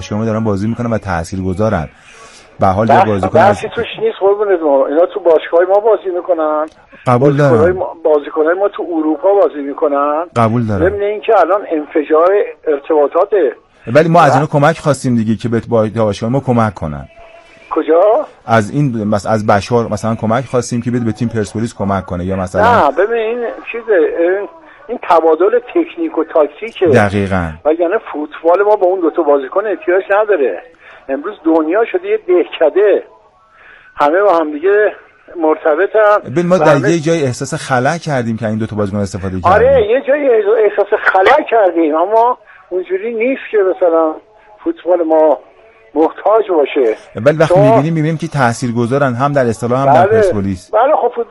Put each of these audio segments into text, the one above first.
شما دارن بازی میکنن و تاثیرگذارن. به حال یه بازیکن بحثی توش نیست قربونت ما، اینا تو باشگاه ما بازی میکنن، قبول دارم، بازیکنای ما تو اروپا بازی میکنن، قبول دارم. ضمن اینکه الان انفجار ارتباطاته، ولی ما از اینا کمک خواستیم دیگه که به باشگاه ما کمک کنن. کجا؟ از این مثلا از بشار مثلا کمک خواستیم که به تیم پرسپولیس کمک کنه یا مثلا نه ببین این این تبادل تکنیک و تاکتیکه دقیقاً. و یعنی فوتبال ما با اون دو تا بازیکن احتیاج نداره. امروز دنیا شده یه دهکده، همه با هم دیگه مرتبطن. ببین ما در یه جای احساس خلأ کردیم که این دو تا بازیکن استفاده کردیم. آره یه جای احساس خلأ کردیم، اما اونجوری نیست که مثلا فوتبال ما محتاج باشه. ولی وقتی میبینیم که تاثیرگذارن هم در اصطلاح هم در پرسپولیس. بله خب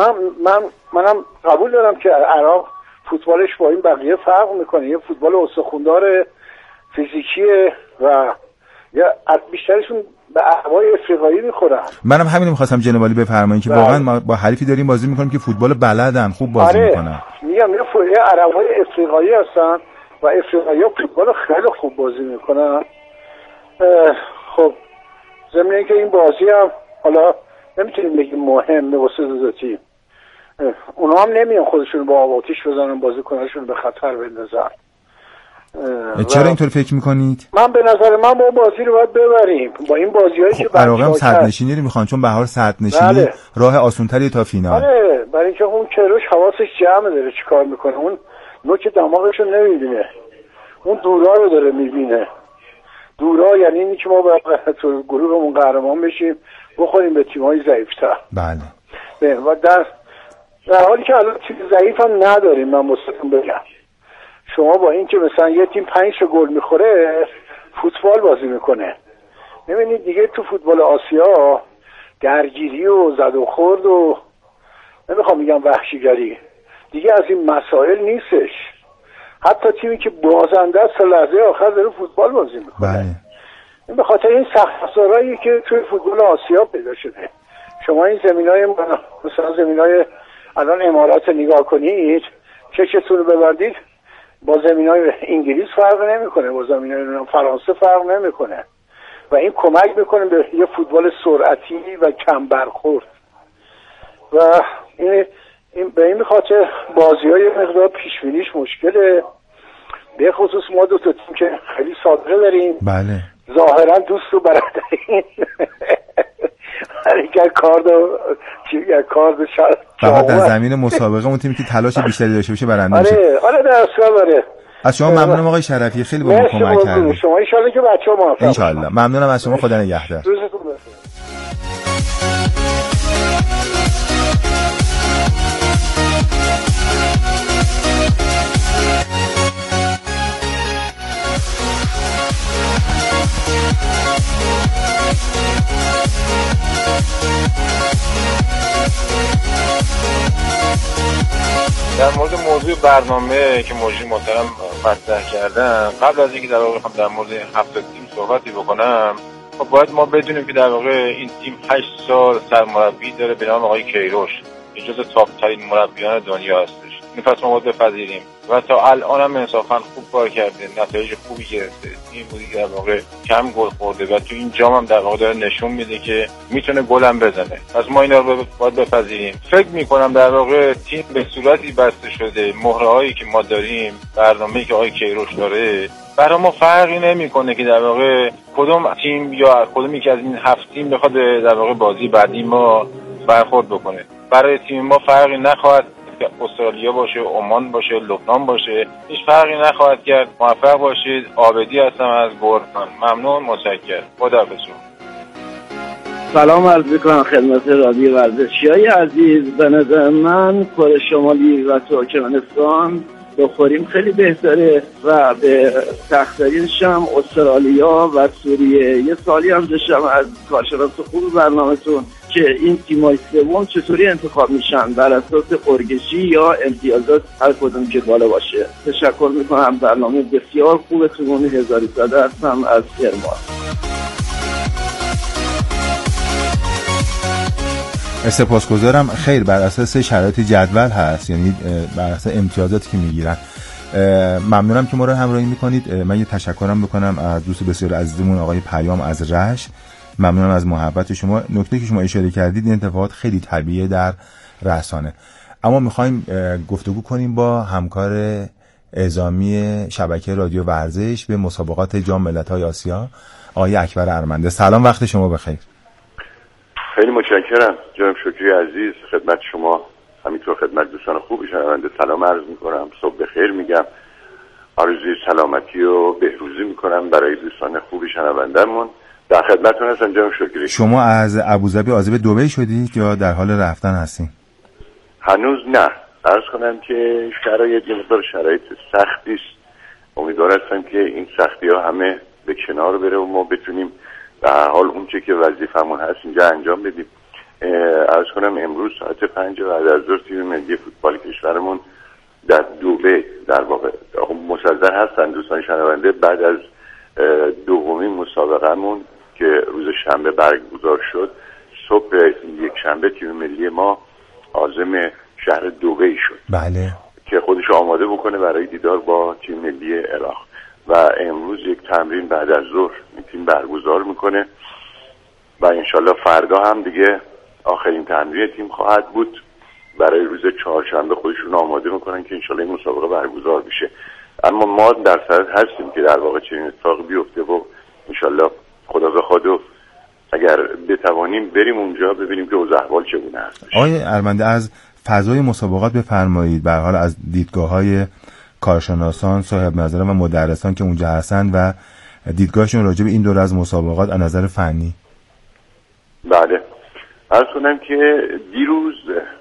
منم قبول دارم که عراق فوتبالش با این بقیه فرق میکنه، یه فوتبال استخوندار فیزیکیه و یا بیشترشون به اهوای افریقایی میخورن. منم همین می‌خواستم جناب عالی بفرمایید که واقعا ما با حریفی داریم بازی میکنیم که فوتبال بلدن، خوب بازی میکنن. میگم یه عربای افریقایی هستن و افریقایی‌ها فوتبال خیلی خوب بازی میکنن. خب ضمن اینکه این بازی هم حالا نمیتونیم بگیم مهمه واسه دو تیم، اونا هم نمیان خودشون با آتش بزنن بازیکناشون به خطر بندازن. چرا اینطور فکر میکنید؟ من به نظر من با بازی رو باید ببریم، با این بازیایی که عراق هم صدرنشینی رو میخوان، چون بهار صدرنشینی راه آسان‌تری تا فینال. آره برای اینکه اون کروش حواسش جمع داره چیکار میکنه، اون نوک دماغش رو نمیبینه، اون دورا رو داره میبینه. دورا یعنی اینی که ما باید تو گروهمون قهرمان بشیم، بخوریم به تیم‌های ضعیف‌تر. بله. و در حالی که الان تیم ضعیف هم نداریم. من مستقیم بگم شما با این که مثلا یه تیم 5 گل میخوره فوتبال بازی میکنه، ببینید دیگه تو فوتبال آسیا درگیری و زد و خورد و نمیخوام بگم وحشیگری دیگه از این مسائل نیستش. حتی تیمی که بازنده است تا لحظه آخر داره فوتبال بازی میکنه. بله. این به خاطر این سخت‌افزارهایی که توی فوتبال آسیا پیدا شده. شما این زمینای مثلا زمینای الان امارات نگاه کنید، چشتون رو ببندید، با زمینای انگلیس فرق نمیکنه، با زمینای فرانسه فرق نمیکنه و این کمک میکنه به یه فوتبال سرعتی و کم برخورد. و این به این خاطر بازی‌های مقدار پیش‌بینیش مشکله، به خصوص ما دو تا تیم که خیلی صادقه داریم. بله. ظاهرا دوست و برادرین اگر کارد فقط در زمین مسابقه اون تیمی که تلاش بیشتری داشته باشه برنده میشه. آره در اصل داره. از شما ممنونم آقای شرفی، خیلی با ما کمک کردید. شما ان شاءالله که بچه‌ها موفق ان شاءالله. ممنونم از شما، خدا نگهدار. روزتون بخیر. در مورد موضوع برنامه که مجری محترم مطرح کردن، قبل از اینکه در واقع در مورد 7 تیم صحبتی بکنم، خب باید ما بدونیم که در واقع این تیم 8 سال سرمربی داره به نام آقای کیروش، جزو تاپ ترین مربیان دنیا هستش. این پس ما باید بپذیریم و تا الان هم انصافا خوب کار کرده، نتایج خوبی گرفته. این بودی که در واقع کم گل خورده و تو این جام هم در واقع داره نشون میده که میتونه گل هم بزنه. پس ما اینا رو باید بپذیریم. فکر میکنم در واقع تیم به صورتی بسته شده، مهرهایی که ما داریم، برنامه‌ای که آقای کیروش داره برای ما فرقی نمیکنه که در واقع کدوم تیم یا کدومی که از این 7 تیم بخواد در واقع بازی بعدی ما برخورد بکنه. برای تیم ما فرقی نخواهد که استرالیا باشه، عمان باشه، لبنان باشه، هیچ فرقی نخواهد کرد. موفق باشید. عابدی هستم از گرگان. ممنون، متشکرم. خداحافظ. سلام عرض می‌کنم خدمت رادیو ورزشیای عزیز. به نظر من کره شمالی و ترکمنستان بخوریم خیلی بهتره و به سخت‌ترینش هم استرالیا و سوریه. یه سالی هم داشتم از کارشناس خوب برنامه‌تون که این تیم‌های سوم چطوری انتخاب میشن، بر اساس قرگشی یا امتیازات هر کدوم که بالا باشه. تشکر میکنم، برنامه بسیار خوبتون. هزاری زاده هستم از کرمان. سپاسگزارم. خیر، بر اساس شرایط جدول هست، یعنی بر اساس امتیازاتی که میگیرن. ممنونم که ما رو همراهی میکنید. من یه تشکرم بکنم از دوست بسیار عزیزمون آقای پیام از رشت. ممنونم از محبت شما. نکته که شما اشاره کردید این اتفاقات خیلی طبیعیه در رسانه، اما میخوایم گفتگو کنیم با همکار اعزامی شبکه رادیو ورزش به مسابقات جام ملت‌های آسیا آقای اکبر ارمنده. سلام، وقت شما بخیر. خیلی متشکرم جناب شکری عزیز، خدمت شما همینطور خدمت دوستان خوب شنونده سلام عرض میکنم، صبح بخیر میگم، آرزوی سلامتی و بهروزی میکنم برای دوستان خوب شنونده‌مون. در خدمتتون هستم جناب شکری. شما از ابوظبی عازم دبی شدید یا در حال رفتن هستین؟ هنوز نه. عرض کنم که شرایط یه مقدار شرایط سختی است. امیدوار هستم که این سختی‌ها همه به کنار بره و ما بتونیم به هر حال اون چه که وظیفمون هست اینجا انجام بدیم. عرض کنم امروز ساعت 5 بعد از ظهر تیم ملی فوتبال کشورمون در دبی در واقع مصدر هستن دوستان شنونده بعد از دومین مسابقهمون که روز شنبه برگزار شد. صبح یک شنبه تیم ملی ما عازم شهر دبی شد. بله. که خودش آماده بکنه برای دیدار با تیم ملی عراق و امروز یک تمرین بعد از ظهر تیم برگزار میکنه و انشالله فردا هم دیگه آخرین تمرین تیم خواهد بود. برای روز چهارشنبه خودشون آماده میکنن که انشالله این مسابقه برگزار بشه. اما ما در صدد هستیم که در واقع چنین اتفاقی بیفته و انشالله خدا بخواد و اگر بتوانیم بریم اونجا ببینیم که اوضاع احوال چگونه هست. آقای ارمنده از فضای مسابقات بفرمایید، به هر حال از دیدگاه‌های کارشناسان، صاحب نظران و مدرسان که اونجا هستن و دیدگاهشون راجع به این دوره از مسابقات از نظر فنی. بله. عرض کنم که دیروز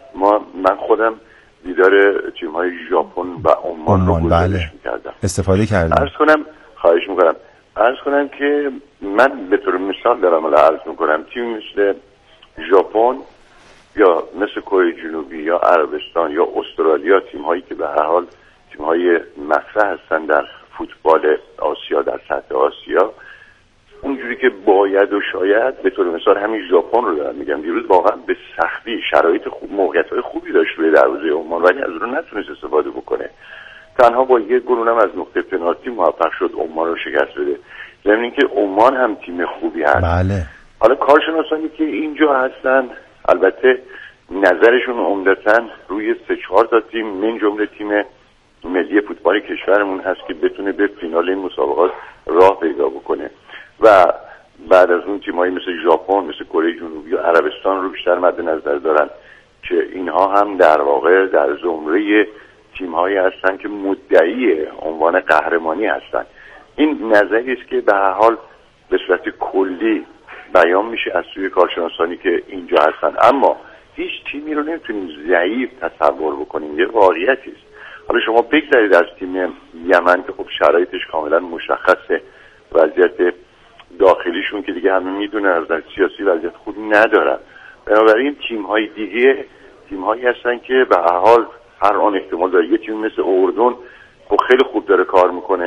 من خودم دیدار تیم‌های ژاپن و عمان رو گزارش می‌کردم. استفاده کردم. عرض کنم خواهش می‌کنم. عرض کنم که من به طور مثال دارم عرض می‌کنم تیم مثل ژاپن یا مثل کره جنوبی یا عربستان یا استرالیا، تیم‌هایی که به هر حال تیم‌های مطرح هستن در فوتبال آسیا در سطح آسیا، اونجوری که باید و شاید به طور مثال همین ژاپن رو دارم میگم دیروز واقعا به سختی شرایط خوب موقعیت‌های خوبی داشت روی دروازه عمان ولی از اون نتونست استفاده بکنه. تنها با یک گل هم از نقطه پنالتی موفق شد عمان رو شکست بده. ضمن اینکه عمان هم تیم خوبی هست. بله. حالا کارشناسانی که اینجا هستن البته نظرشون عمدتاً روی 3-4 تا تیم من جمله تیم ملی فوتبال کشورمون هست که بتونه به فینال این مسابقات راه پیدا بکنه و بعد از اون تیمایی مثل ژاپن، مثل کره جنوبی و عربستان رو بیشتر مد نظر دارن که اینها هم در واقع در زمره تیم‌هایی هستن که مدعی عنوان قهرمانی هستن. این نظری است که به هر حال به صورت کلی بیان میشه از سوی کارشناسانی که اینجا هستن، اما هیچ تیمی رو نمیتونیم ضعیف تصور بکنیم. یه واقعیتی است. حالا شما بگذارید از تیم یمن که خب شرایطش کاملا مشخصه، وضعیت داخلیشون که دیگه همه میدونن از نظر سیاسی وضعیت خوب ندارن. بنابراین تیم‌های دیگه تیم‌هایی هستن که به هر حال هر آن احتمال داره. یه تیم مثل اردن خب خیلی خوب داره کار میکنه،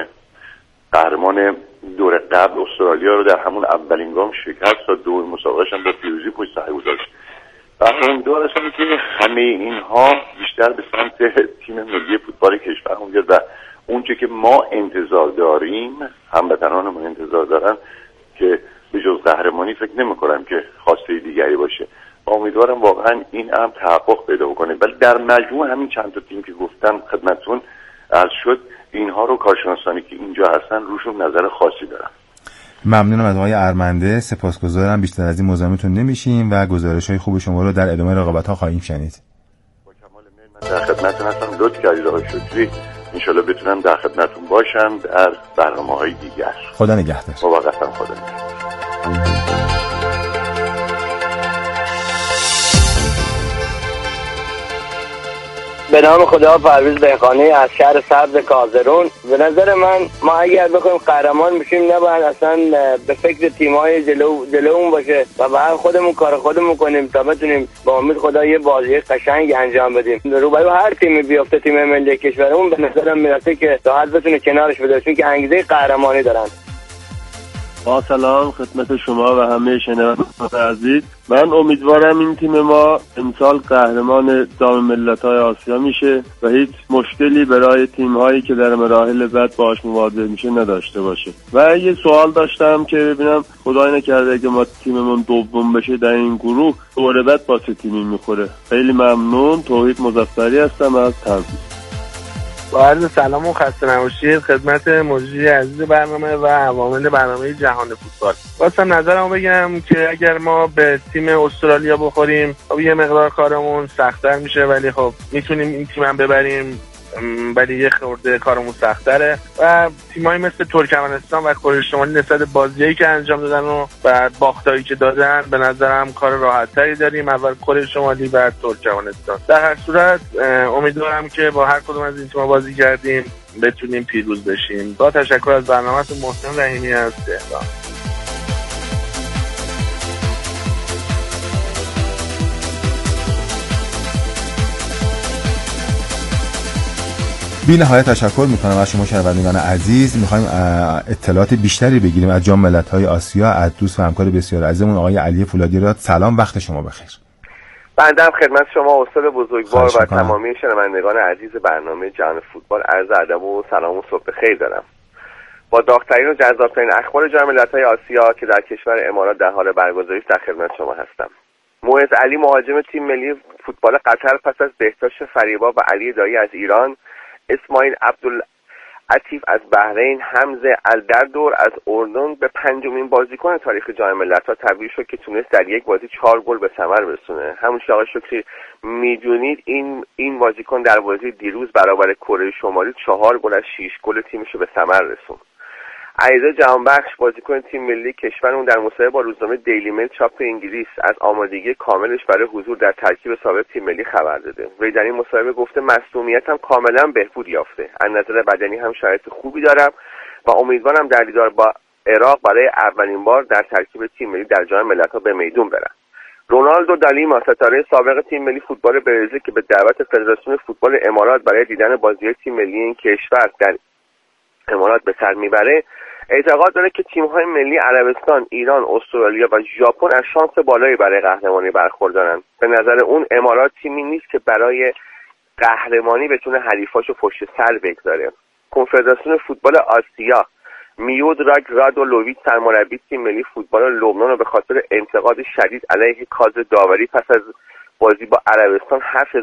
قهرمان دور قبل استرالیا رو در همون اولین گام شکست داد، دو مسابقه‌اش هم با پیروزی پشت سر گذاشت. امیدوار هستم که همه اینها بیشتر به سمت تیم ملی فوتبال کشورمون بیاد و اونچه که ما انتظار داریم هموطنانمون انتظار دارن که به جز قهرمانی فکر نمی‌کنم که خواسته دیگری باشه. امیدوارم واقعا این امر تحقق پیدا کنه. ولی در مجموع همین چند تا تیم که گفتم خدمتتون عرض شد اینها رو کارشناسانی که اینجا هستن روشون نظر خاصی دارن. ممنونم از آقای ارمنده، سپاسگزارم. بیشتر از این مزاحمتون نمیشیم و گزارش‌های خوب شما رو در ادامه رقابت‌ها خواهیم شنید. با کمال میل من در خدمتتون هستم. لطف کردید آقای شکری. ان شاءالله بتونم در خدمتتون باشم در برنامه‌های دیگر. خدا نگهدار. موفقتم. خدا نگهدار. به نام خدا، پرویز دهقانی از شهر سبز کازرون. به نظر من ما اگر بخوایم قهرمان بشیم نباید اصلا به فکر تیم‌های جلومون باشه و بعد خودمون کار خودمون کنیم تا بتونیم با امید خدا یه بازی قشنگ انجام بدیم. روبرو هر تیمی بیفته تیم ملی کشورمون به نظرم میرسه که راحت بتونه کنارش بده چون که انگیزه قهرمانی دارن. با سلام خدمت شما و همه شنوندگان عزیز. من امیدوارم این تیم ما امسال قهرمان جام ملت‌های آسیا میشه و هیچ مشکلی برای تیم‌هایی که در مراحل بعد باهاش مواجه میشه نداشته باشه. و یه سوال داشتم که ببینم خدای نکرده اگه ما تیممون دوم بشه در این گروه دوره بعد با چه تیمی میخوره. خیلی ممنون. توحید مظفری هستم از تبریز. با عرض سلام و خسته نباشید خدمت مجری عزیز برنامه و عوامل برنامه جهان فوتبال. خواستم نظرمو بگم که اگر ما به تیم استرالیا بخوریم خب یه مقدار کارمون سخت‌تر میشه، ولی خب میتونیم این تیم هم ببریم، ولی یه خورده کارمون سخت‌تره. و تیمایی مثل ترکمنستان و کره شمالی نسبت بازیایی که انجام دادن و بعد باختایی که دادن به نظرم کار راحت‌تری داریم، اول کره شمالی بعد ترکمنستان. در هر صورت امیدوارم که با هر کدوم از این تیم‌ها بازی کردیم بتونیم پیروز بشیم. با تشکر از برنامه‌تون. محسن رحیمی از تهران. بی نهایت تشکر میکنم از شما شنوندگان عزیز. میخوایم اطلاعات بیشتری بگیریم از جام ملت‌های آسیا از دوست و همکار بسیار عزیزمون آقای علی فولادی راد. سلام، وقت شما بخیر. بنده خدمت شما استاد بزرگوار و تمامی شنوندگان عزیز برنامه جهان فوتبال عرض ادب و سلام و صبح خیر دارم. با داغ‌ترین و جذاب‌ترین اخبار جام ملت‌های آسیا که در کشور امارات در حال برگزاری است در خدمت شما هستم. معز علی مهاجم تیم ملی فوتبال قطر پس از بهداشت فریبا و علی دایی از ایران، اسماعیل عبدالعطیف از بحرین، حمزه الدردور از اردن به پنجمین بازیکن تاریخ جام ملت‌ها تبدیل شد که تونست در یک بازی 4 گل به ثمر برسونه. همون که آقای شکری میدونید این بازیکن در بازی دیروز برابر کره شمالی 4 گل از 6 گل تیمش رو به ثمر رسوند. علیرضا جهانبخش بازیکن تیم ملی کشورمون در مصاحبه با روزنامه دیلی میل چاپ انگلیس از آمادگی کاملش برای حضور در ترکیب ثابت تیم ملی خبر داده. وی در این مصاحبه گفته مصدومیتم کاملا بهبود یافته، از نظر بدنی هم شرایط خوبی دارم و امیدوارم در دیدار با عراق برای اولین بار در ترکیب تیم ملی در جام ملت‌ها به میدون برم. رونالدو دالیما ستاره سابق تیم ملی فوتبال برزیل که به دعوت فدراسیون فوتبال امارات برای دیدن بازی‌های تیم ملی این کشور در امارات به سر میبره، اعتقاد داره که تیم‌های ملی عربستان، ایران، استرالیا و ژاپن از شانس بالایی برای قهرمانی برخوردارن. به نظر اون امارات تیمی نیست که برای قهرمانی بتونه حریفاشو پشت سر بگذاره. کنفدراسیون فوتبال آسیا میودراگ رادولوویچ سرمربی تیم ملی فوتبال لبنان رو به خاطر انتقاد شدید علیه کادر داوری پس از بازی با عربستان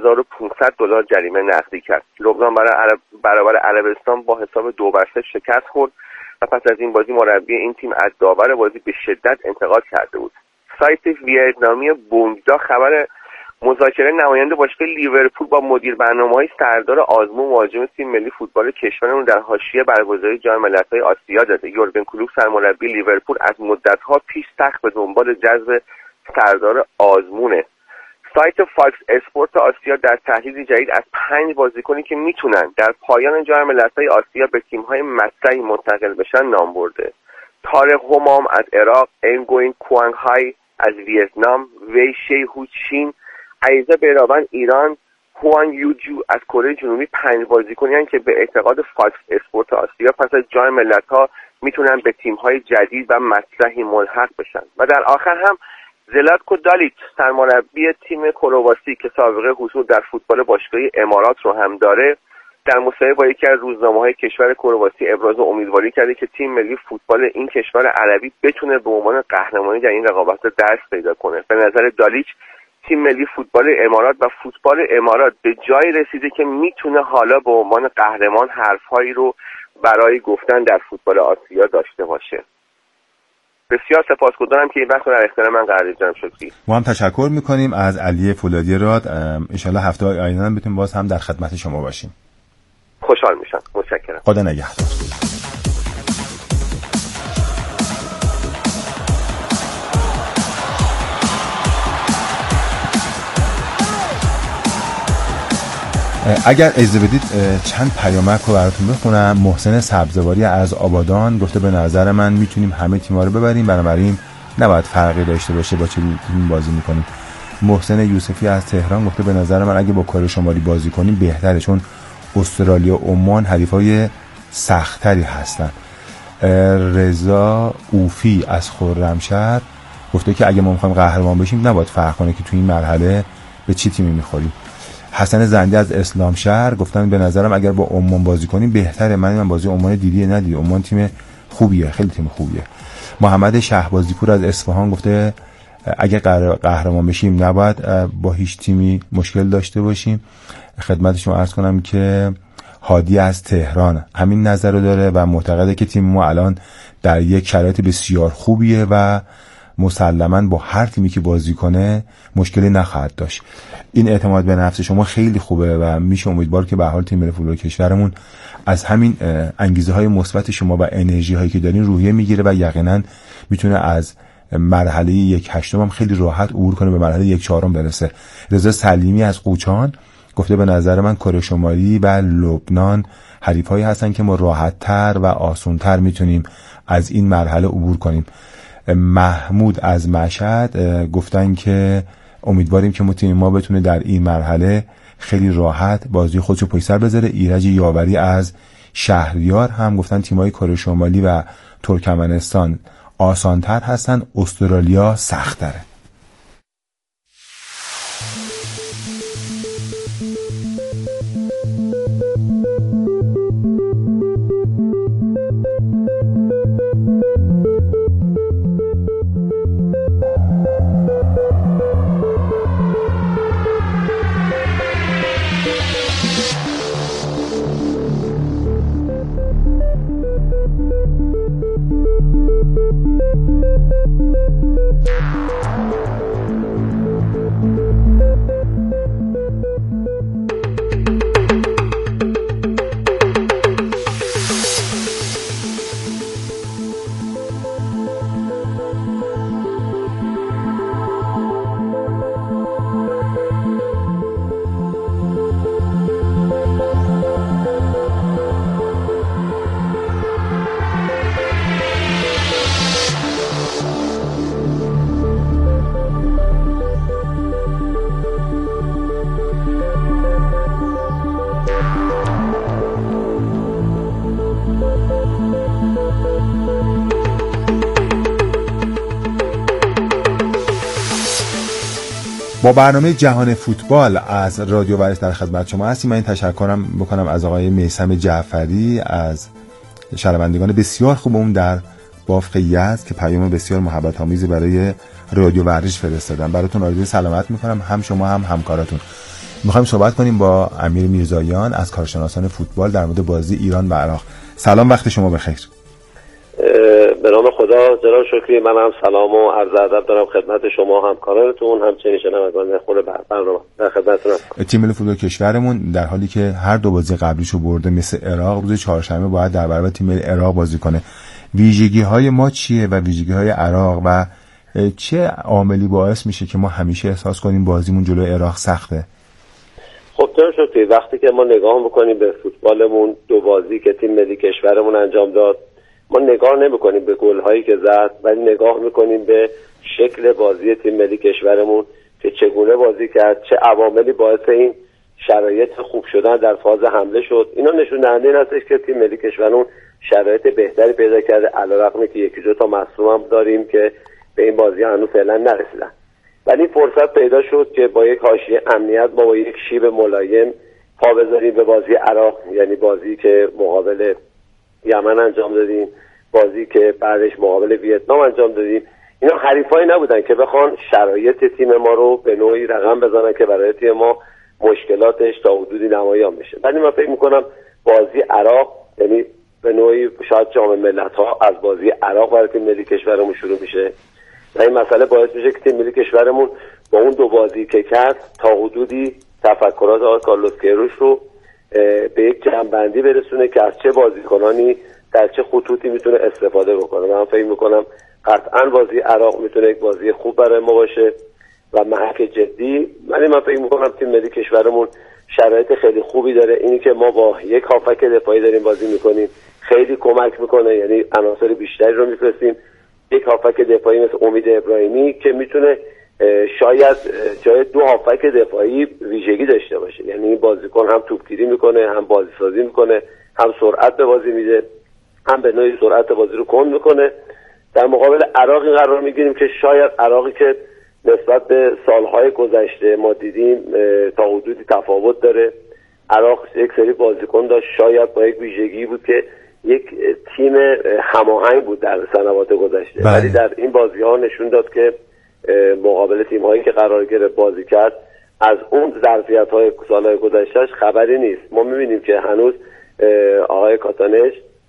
$7,500 جریمه نقدی کرد. لبنان برابر عربستان با حساب 2-3 شکست خورد و پس از این بازی مربی این تیم از داور بازی به شدت انتقاد کرده بود. سایت ویتنامی بونگدا خبر مذاکره نماینده باشگاه لیورپول با مدیر برنامه‌های سردار آزمون مهاجم تیم ملی فوتبال کشورمون در حاشیه برگزاری جام ملت‌های آسیا داده. یورگن کلوپ سرمربی لیورپول از مدت‌ها پیش سخت به دنبال جذب سردار آزمونه. سایت فاکس اسپورت آسیا در تحلیل جدید از 5 بازیکنی که میتونن در پایان جام ملت‌های آسیا به تیم‌های مطرحی منتقل بشن نام برده. طارق همام از عراق، انگوین کوانگهای از ویتنام، وی شیهو چین، عیزه بیراون ایران، هوان یوجو از کره جنوبی 5 بازیکنی هستند که به اعتقاد فاکس اسپورت آسیا پس از جام ملت‌ها میتونن به تیم‌های جدید و مطرحی ملحق بشن. و در آخر هم زلاتکو دالیچ سرمربی تیم کرواسی که سابقه حضور در فوتبال باشگاهی امارات رو هم داره در مصاحبه با یکی از روزنامه‌های کشور کرواسی ابراز امیدواری کرده که تیم ملی فوتبال این کشور عربی بتونه به عنوان قهرمانی در این رقابت دست پیدا کنه. به نظر دالیچ تیم ملی فوتبال امارات و فوتبال امارات به جایی رسیده که میتونه حالا به عنوان قهرمان حرفهایی رو برای گفتن در فوتبال آسیا داشته باشه. بسیار سپاسگزارم که این وقت رو در اختیار من قرار دادید جناب شکری. ما هم تشکر میکنیم از علی فولادی راد. ان شاءالله هفته آینده هم بتونیم باز هم در خدمت شما باشیم. خوشحال میشم. متشکرم. خدا نگهدار. اگر اجازه بدید چند پیامک رو براتون بخونم. محسن سبزواری از آبادان گفته به نظر من میتونیم همه تیم‌ها رو ببریم، بنابراین نباید فرقی داشته باشه با چه تیم بازی میکنیم. محسن یوسفی از تهران گفته به نظر من اگه با کره شمالی بازی کنیم بهتره، چون استرالیا و عمان حریفای سخت‌تری هستن. رضا اوفی از خرمشهر گفته که اگه ما میخوایم قهرمان بشیم نباید فرق کنه که تو این مرحله به چی تیمی میخوریم. حسن زندی از اسلام شهر گفتن به نظرم اگر با عمان بازی کنیم بهتره. من بازی عمان دیدی ندیدی، عمان تیم خوبیه، خیلی تیم خوبیه. محمد شهبازی پور از اصفهان گفته اگه قهرمان بشیم نباید با هیچ تیمی مشکل داشته باشیم. خدمتشون عرض کنم که هادی از تهران همین نظر رو داره و معتقده که تیم ما الان در یک شرایط بسیار خوبیه و مسلماً با هر تیمی که بازی کنه مشکلی نخواهد داشت. این اعتماد به نفس شما خیلی خوبه و میشه امیدوار که به حال تیم ملی فوتبال کشورمون از همین انگیزه های مثبت شما و انرژی هایی که دارین روحیه میگیره و یقینا میتونه از مرحله 1/8 هم خیلی راحت عبور کنه به مرحله 1/4 برسه. رضا سلیمی از قوچان گفته به نظر من کره شمالی و لبنان حریفایی هستن که ما راحت‌تر و آسان‌تر میتونیم از این مرحله عبور کنیم. محمود از مشهد گفتن که امیدواریم که تیم ما بتونه در این مرحله خیلی راحت بازی خودشو پشت سر بذاره. ایرج یاوری از شهریار هم گفتن تیم‌های کره شمالی و ترکمنستان آسان‌تر هستن، استرالیا سخت‌تره. با برنامه جهان فوتبال از رادیو ورش در خدمت شما هستیم. من این تشکرم بکنم از آقای میثم جعفری از شنوندگان بسیار خوبمون در بافق یزد که پیام بسیار محبت آمیزی برای رادیو ورش فرستادن. براتون آرزوی سلامت میکنم، هم شما هم همکاراتون. میخوایم صحبت کنیم با امیر میرزاییان از کارشناسان فوتبال در مورد بازی ایران و عراق. سلام، وقت شما بخیر. به نام خدا جناب شکری، من هم سلام و عرض ادب دارم خدمت شما همکارانتون، همچنین شنوندگان خود برنامه در خدمتتون هستم. تیم ملی فوتبال کشورمون در حالی که هر دو بازی قبلیشو برده مثل عراق، روز چهارشنبه باید در برابر تیم ملی عراق بازی کنه. ویژگی‌های ما چیه و ویژگی‌های عراق و چه عاملی باعث میشه که ما همیشه احساس کنیم بازیمون جلوی عراق سخته؟ خب جناب شکری، وقتی که ما نگاه می‌کنیم به فوتبالمون، دو بازی که تیم ملی کشورمون انجام داد، ما نگاه نمی‌کنیم به گل‌هایی که زد، ولی نگاه می‌کنیم به شکل بازی تیم ملی کشورمون که چگونه بازی کرد، چه عواملی باعث این شرایط خوب شدن در فاز حمله شد. اینا نشون دهنده این هستش که تیم ملی کشورمون شرایط بهتری پیدا کرده، علیرغم که یکی دو تا مصدوم هم داریم که به این بازی هنوز فعلا نرسیدن. ولی فرصت پیدا شد که با یک حاشیه امنیت ما با یک شیب ملایم پا بذاریم به بازی عراق، یعنی بازی که مقابل یمن انجام دادیم، بازی که بعدش مقابل ویتنام انجام دادیم. اینا حریفایی نبودن که بخوان شرایط تیم ما رو به نوعی رقم بزنن که برای تیم ما مشکلاتش تا حدودی نمایان بشه. ولی من فکر میکنم بازی عراق، یعنی به نوعی شاید جام ملت‌ها از بازی عراق برای تیم ملی کشورمون شروع میشه و این مسئله باعث میشه که تیم ملی کشورمون با اون دو بازی که کرد تا حدودی تفکرات آقای کارلوس کیروش رو به یک جمع‌بندی برسونه که از چه بازیکنانی در چه خطوطی میتونه استفاده بکنه. من فکر میکنم قطعا بازی عراق میتونه یک بازی خوب برای ما باشه و محک جدی. من فکر میکنم تیم ملی کشورمون شرایط خیلی خوبی داره. اینی که ما با یک هافک دفاعی داریم بازی میکنیم خیلی کمک میکنه، یعنی عناصر بیشتری رو میفرستیم. یک هافک دفاعی مثل امید ابراهیمی که میتونه شاید جای دو هافک دفاعی ویژگی داشته باشه، یعنی این بازیکن هم توپگیری میکنه، هم بازی سازی میکنه، هم سرعت به بازی میده. هم به نوعی سرعت بازی رو کند میکنه. در مقابل عراقی قرار میگیریم که شاید عراقی که نسبت به سالهای گذشته ما دیدیم تا حدودی تفاوت داره. عراق یک سری بازیکن داشت، شاید با یک ویژگی بود که یک تیم هماهنگ بود در سنوات گذشته، ولی در این بازی ها نشون داد که مقابل تیم هایی که قرار گرفت بازی کرد از اون ظرفیت های سالهای گذشتهش خبری نیست. ما میبینیم که هنوز آقای کاتانش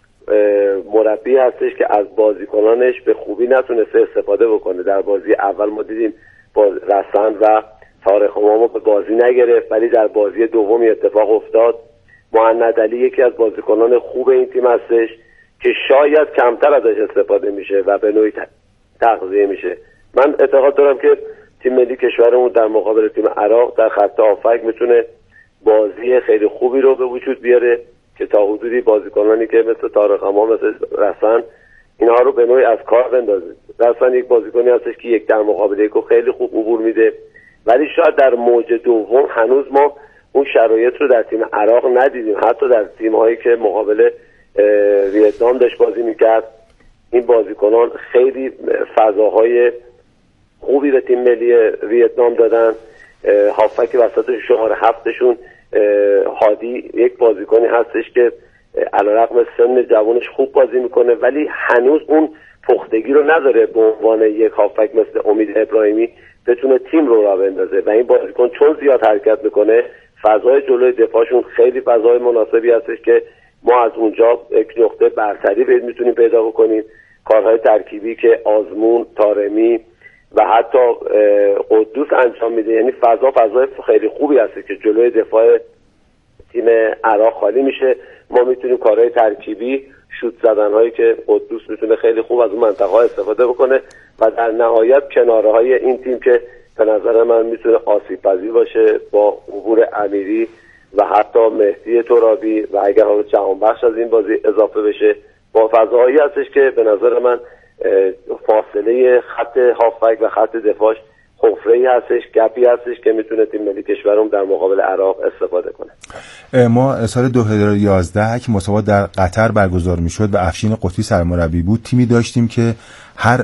مربی هستش که از بازیکنانش به خوبی نتونسته استفاده بکنه. در بازی اول ما دیدیم با رسن و طارق امامو به بازی نگرفت، ولی در بازی دومی اتفاق افتاد. مهند علی یکی از بازیکنان خوب این تیم هستش که شاید کمتر ازش استفاده میشه و به نوعی تغذیه میشه. من اعتقاد دارم که تیم ملی کشورمون در مقابل تیم عراق در خط هافک میتونه بازی خیلی خوبی رو به وجود بیاره که تا حدودی بازیکنانی که مثل طارق امام، مثل رسن، اینها رو به نوعی از کار بندازه. رسن یک بازیکنی هستش که یک در مقابل یک خیلی خوب عبور میده، ولی شاید در موج دوم هنوز ما اون شرایط رو در تیم عراق ندیدیم. حتی در تیم‌هایی که مقابل ویتنام داشت بازی میکرد، این بازیکنان خیلی فضاهای خوبی به تیم ملی ویتنام دادن. هافک وسط شماره 7شون هادی یک بازیکنی هستش که علیرغم سن جوانش خوب بازی میکنه، ولی هنوز اون پختگی رو نداره به عنوان یک هافک مثل امید ابراهیمی بتونه تیم رو راه بندازه. و این بازیکن چون زیاد حرکت میکنه، فضای جلوی دفاعشون خیلی فضای مناسبی هستش که ما از اونجا یک نقطه برتری میتونیم پیدا بکنیم. کارهای ترکیبی که آزمون، طارمی و حتی قدوس انجام میده، یعنی فضای خیلی خوبی هست که جلوی دفاع تیم عراق خالی میشه. ما میتونیم کارهای ترکیبی، شوت زدن هایی که قدوس میتونه خیلی خوب از اون منطقه ها استفاده بکنه و در نهایت کناره های این تیم که به نظر من میتونه آسیب پذیر باشه با عبور امیری و حتی مهدی ترابی و اگر حالا جهانبخش از این بازی اضافه بشه، با فضاهایی هستش که به نظر من فاصله خط هافک و خط دفاعش حفره‌ای هستش، گپی هستش که میتونه تیم ملی کشورم در مقابل عراق استفاده کنه. ما سال 2011 که مسابقات در قطر برگزار میشد و افشین قطبی سرمربی بود، تیمی داشتیم که هر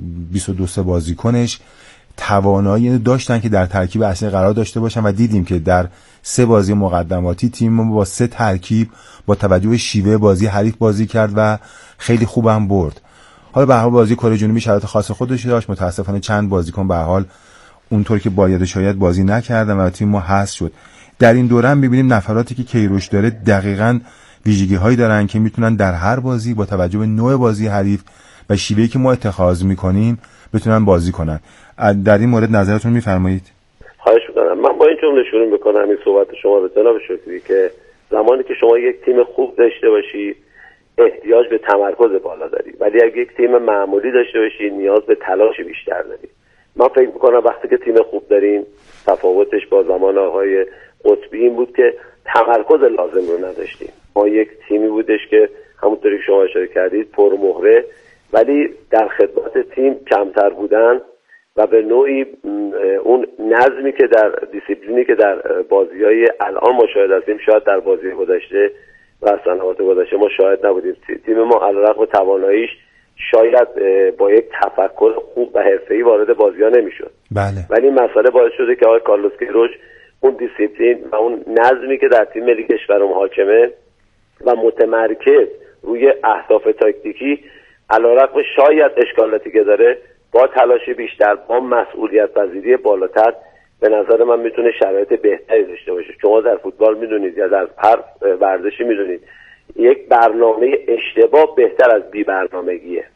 22 بازیکنش توانایی داشتن که در ترکیب اصلی قرار داشته باشن و دیدیم که در 3 بازی مقدماتی تیم ما با 3 ترکیب با توجه به شیوه بازی حریف بازی کرد و خیلی خوبم برد. حالا به هر حال بازی کره جنوبی شرایط خاص خودش داشت، متاسفانه چند بازیکن به هر حال اونطور که باید شاید بازی نکردن و تیم ما حذف شد. در این دوره هم می‌بینیم نفراتی که کیروش داره دقیقاً ویژگی‌هایی دارن که میتونن در هر بازی با توجه به نوع بازی حریف و شیوهی که ما اتخاذ می‌کنیم بتونن بازی کنن. در این مورد نظرتون می‌فرمایید؟ خواهش می‌کنم. من با این جمله شروع می‌کنم این صحبت شما رو جناب شکری که زمانی که شما یک تیم خوب داشته باشی احتیاج به تمرکز بالا داری، ولی اگه یک تیم معمولی داشته باشی نیاز به تلاش بیشتر داری. من فکر می‌کنم وقتی که تیم خوب داریم، تفاوتش با زمان آقای قطبی این بود که تمرکز لازم رو نداشتیم. ما یک تیمی بودش که همونطوری که شما اشاره کردید پرمهره، ولی در خدمت تیم کمتر بودن و به نوعی اون نظمی که در دیسیپلینی که در بازی‌های الان مشاهده هستیم شاید در بازی گذشته و سنوات گذشته ما شاهد نبودیم. تیم ما علیرغم تواناییش شاید با یک تفکر خوب و حرفه‌ای وارد بازی‌ها نمی‌شد. بله. ولی مسئله باعث شده که آقای کارلوس کیروش اون دیسیپلین و اون نظمی که در تیم ملی کشورم حاکمه و متمرکز روی اهداف تاکتیکی، علیرغم شاید اشکالاتی که داره، با تلاش بیشتر، با مسئولیت پذیری بالاتر، به نظر من میتونه شرایط بهتری داشته باشه. شما در فوتبال میدونید یا در هر ورزشی میدونید یک برنامه اشتباه بهتر از بی برنامگیه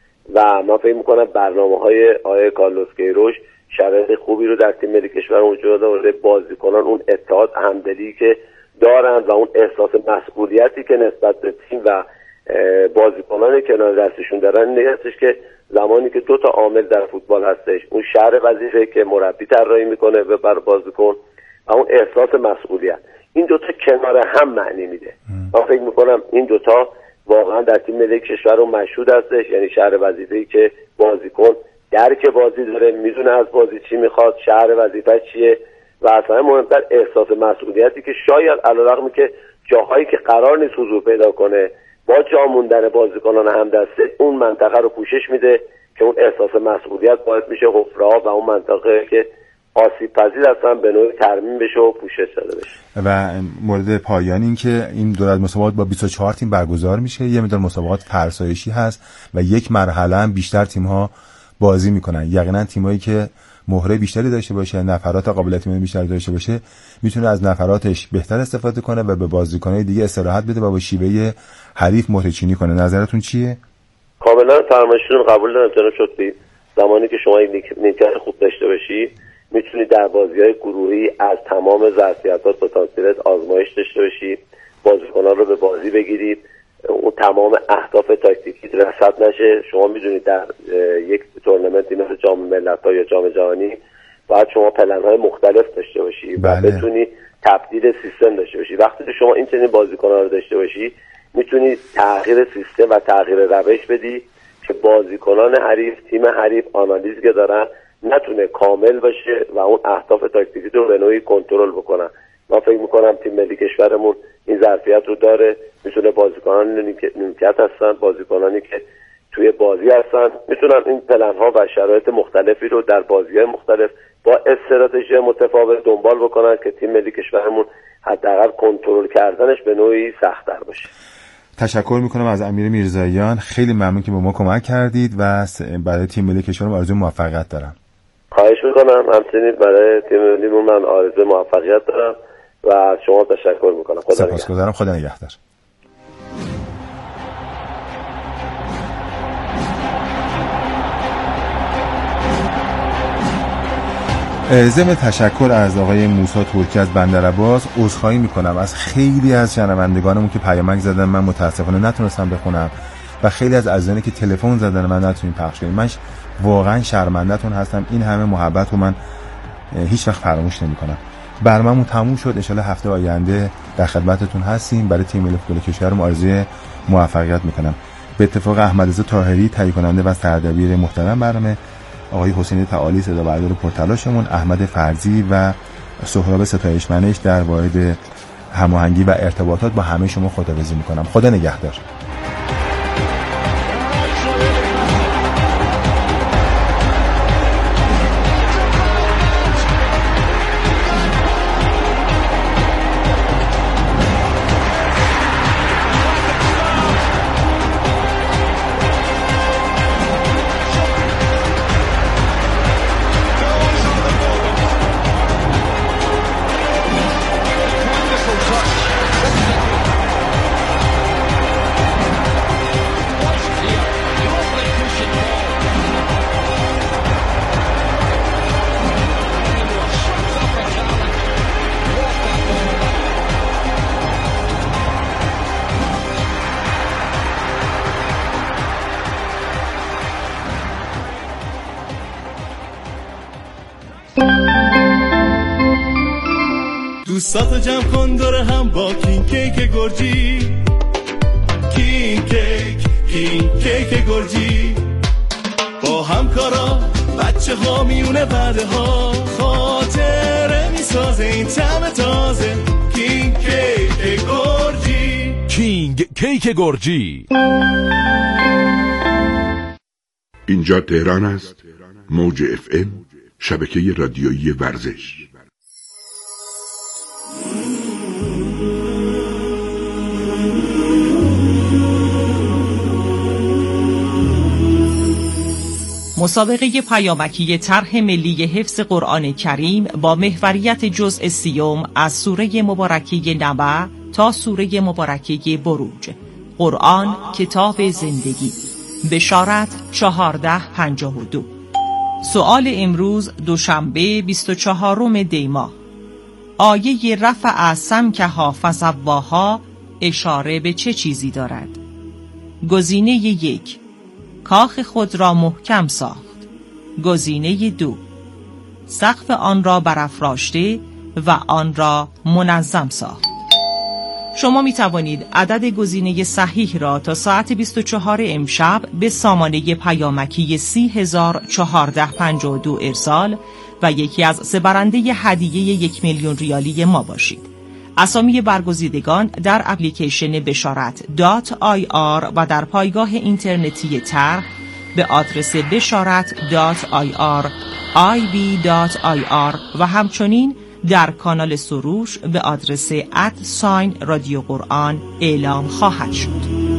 و من فکر میکنم برنامه‌های آقای کارلوس کیروش شرایط خوبی رو در تیم ملی کشور وجود داره. بازیکنان اون اتحاد همدلی که دارن و اون احساس مسئولیتی که نسبت به تیم و بازیکنان کنار دستشون دارن این هستش که زمانی که 2 تا عامل در فوتبال هستش، اون شرح وظیفه که مربی طراحی میکنه به بر بازیکن و اون احساس مسئولیت، این 2 تا کنار هم معنی میده. من فکر میکنم این 2 تا واقعا در تیم ملی کشور رو مشهود هستش، یعنی شرح وظیفه‌ای که بازیکن درک بازی داره، میدونه از بازی چی میخواد، شرح وظیفه چیه و اصلا مهمتر احساس مسئولیتی که شاید علیرغم که جاهایی که قرار نیست حضور پیدا کنه با جا موندن بازیکنان همدسته اون منطقه رو پوشش میده که اون احساس مسئولیت باعث میشه حفره‌ها و اون منطقه که آسیب پذیر هستن به نوعی ترمیم بشه و پوشش داده بشه. و مورد پایانی این که این دورت مسابقات با 24 تیم برگزار میشه، یه مقدار مسابقات فرسایشی هست و یک مرحله هم بیشتر تیم‌ها بازی میکنن. یقینا تیمایی که مهره بیشتری داشته باشه، نفرات قابلیت بیشتری داشته باشه، میتونه از نفراتش بهتر استفاده کنه و به بازیکن‌های دیگه استراحت بده و با شیوه حریف مهره چینی کنه. نظرتون چیه؟ کاملا فرمایشتون رو قبول دارم جناب شکری. زمانی که شما این نیت خوب داشته باشی میتونی در بازی‌های گروهی از تمام ظرفیت‌ها پتانسیلت آزمایش داشته باشی، بازیکنان رو به بازی بگیرید، اون تمام اهداف تاکتیکی رصد نشه. شما میدونید در یک تورنمنتی مثل جام ملت‌ها یا جام جهانی باید شما پلن‌های مختلف داشته باشی و بتونی تبدیل سیستم داشته باشی. وقتی که شما این چنین بازیکن‌ها رو داشته باشی میتونی تغییر سیستم و تغییر روش بدی که بازیکنان حریف، تیم حریف آنالیزی که دارن نتونه کامل باشه و اون اهداف تاکتیکی رو به نوعی کنترل بکنن. من فکر میکنم تیم ملی کشورمون این ظرفیت رو داره، میتونه بازیکنان نیمکت هستن، بازیکنانی که توی بازی هستن، میتونن این پلن‌ها و شرایط مختلفی رو در بازی‌های مختلف با استراتژی متفاوت دنبال بکنن که تیم ملی کشورمون حداقل کنترل کردنش به نوعی سخت‌تر باشه. تشکر میکنم از امیر میرزاییان، خیلی ممنون که به ما کمک کردید و برای تیم ملی کشورم آرزوی موفقیت دارم. خواهش میکنم. همچنین برای تیم ملیمون من آرزوی موفقیت دارم و از شما تشکر میکنم. سپاسگزارم. خدا نگهدار. ضمن تشکر از آقای موسی ترکی از بندرعباس عذرخواهی میکنم از خیلی از شنوندگانمون که پیامک زدن، من متاسفانه نتونستم بخونم و خیلی از عزیزانی که تلفن زدن من نتونیم پخش کنیم. من واقعا شرمنده‌تون هستم. این همه محبت رو من هیچ وقت فراموش نمی‌کنم. برنامه‌مون تموم شد. ان شاءالله هفته آینده در خدمتتون هستیم. برای تیم ملی فوتبال کشورم آرزوی موفقیت میکنم. به اتفاق احمدرضا طاهری تهیه کننده و سردبیر محترم برنامه، آقای حسین تعالی صدا بردار پرتلاشمون، احمد فرزی و سهراب ستایشمنش در واحد هماهنگی و ارتباطات با همه شما خداحافظی میکنم. خدا نگهدار. دوستاتو جمع کن دور هم با کینگ کیک گرجی، کینگ کیک گرجی، با همکارا بچه ها میونه بعده ها خاطره میسازه این طعم تازه. کینگ کیک گرجی، کینگ کیک گرجی. اینجا تهران است. موج FM، شبکه رادیویی ورزش. مسابقه پیامکی طرح ملی حفظ قرآن کریم با محوریت جزء 30 از سوره مبارکه نبع تا سوره مبارکه بروج. قرآن کتاب زندگی. بشارت 1452. سؤال امروز دوشنبه 24 دی ماه. آیه رفع سمکها فسواها اشاره به چه چیزی دارد؟ گزینه 1 کاخ خود را محکم ساخت. گزینه 2 سقف آن را برافراشته و آن را منظم ساخت. شما می توانید عدد گزینه صحیح را تا ساعت 24 امشب به سامانه پیامکی 30452 ارسال و یکی از 3 برنده هدیه 1,000,000 ریالی ما باشید. اسامی برگزیدگان در اپلیکیشن بشارت .ir و در پایگاه اینترنتی طرح به آدرس بشارت.ir ib.ir و همچنین در کانال سروش به آدرس @رادیو قرآن اعلام خواهد شد.